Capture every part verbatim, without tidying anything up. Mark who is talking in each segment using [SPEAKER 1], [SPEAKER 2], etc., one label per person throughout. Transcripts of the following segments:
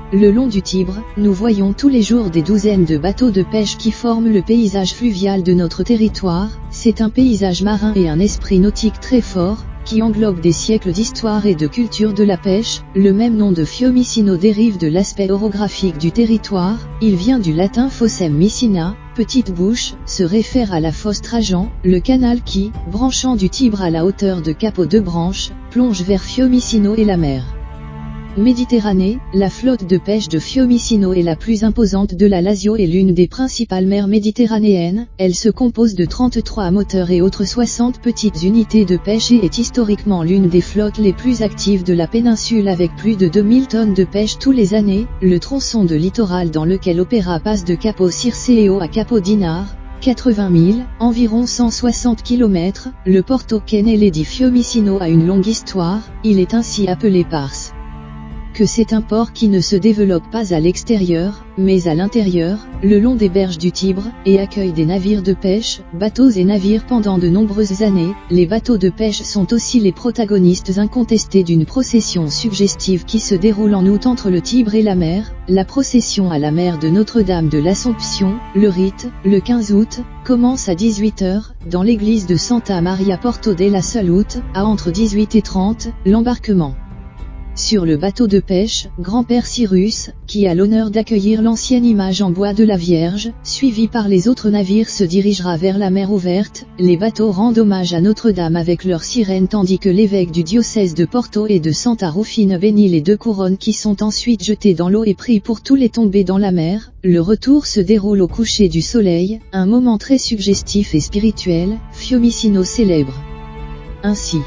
[SPEAKER 1] le long du Tibre, nous voyons tous les jours des douzaines de bateaux de pêche qui forment le paysage fluvial de notre territoire. C'est un paysage marin et un esprit nautique très fort, qui englobe des siècles d'histoire et de culture de la pêche. Le même nom de Fiumicino dérive de l'aspect orographique du territoire, il vient du latin fossem micina, petite bouche, se réfère à la fosse Trajan, le canal qui, branchant du Tibre à la hauteur de Capo de Branche, plonge vers Fiumicino et la mer Méditerranée. La flotte de pêche de Fiumicino est la plus imposante de la Lazio et l'une des principales mers méditerranéennes. Elle se compose de trente-trois moteurs et autres soixante petites unités de pêche et est historiquement l'une des flottes les plus actives de la péninsule avec plus de deux mille tonnes de pêche tous les années. Le tronçon de littoral dans lequel opéra passe de Capo Circeo à Capo Dinare, quatre-vingt mille, environ cent soixante kilomètres. Le Porto Kennele di Fiumicino a une longue histoire, il est ainsi appelé parce que c'est un port qui ne se développe pas à l'extérieur, mais à l'intérieur, le long des berges du Tibre, et accueille des navires de pêche, bateaux et navires pendant de nombreuses années. Les bateaux de pêche sont aussi les protagonistes incontestés d'une procession suggestive qui se déroule en août entre le Tibre et la mer, la procession à la mer de Notre-Dame de l'Assomption. Le rite, le quinze août, commence à dix-huit heures, dans l'église de Santa Maria Porto della Salute, à entre dix-huit et trente, l'embarquement sur le bateau de pêche, Grand-Père Cyrus, qui a l'honneur d'accueillir l'ancienne image en bois de la Vierge, suivi par les autres navires se dirigera vers la mer ouverte. Les bateaux rendent hommage à Notre-Dame avec leurs sirènes tandis que l'évêque du diocèse de Porto et de Santa Rufina bénit les deux couronnes qui sont ensuite jetées dans l'eau et prie pour tous les tombés dans la mer. Le retour se déroule au coucher du soleil, un moment très suggestif et spirituel. Fiumicino célèbre ainsi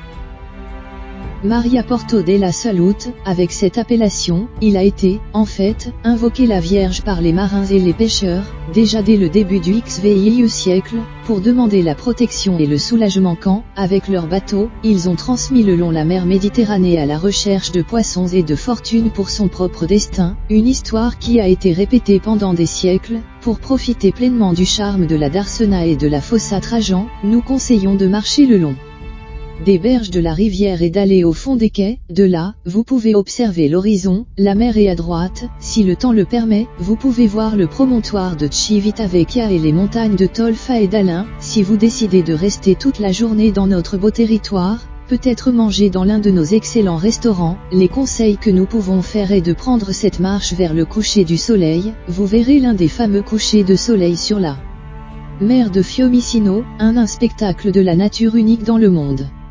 [SPEAKER 1] Maria Porto della Salute. Avec cette appellation, il a été, en fait, invoqué la Vierge par les marins et les pêcheurs, déjà dès le début du quinzième siècle, pour demander la protection et le soulagement quand, avec leurs bateaux, ils ont transmis le long la mer Méditerranée à la recherche de poissons et de fortune pour son propre destin, une histoire qui a été répétée pendant des siècles. Pour profiter pleinement du charme de la Darsena et de la Fossa Trajan, nous conseillons de marcher le long des berges de la rivière et d'aller au fond des quais. De là, vous pouvez observer l'horizon, la mer est à droite, si le temps le permet, vous pouvez voir le promontoire de Civitavecchia et les montagnes de Tolfa et d'Alain. Si vous décidez de rester toute la journée dans notre beau territoire, peut-être manger dans l'un de nos excellents restaurants, les conseils que nous pouvons faire est de prendre cette marche vers le coucher du soleil. Vous verrez l'un des fameux couchers de soleil sur la mer de Fiumicino, un, un spectacle de la nature unique dans le monde.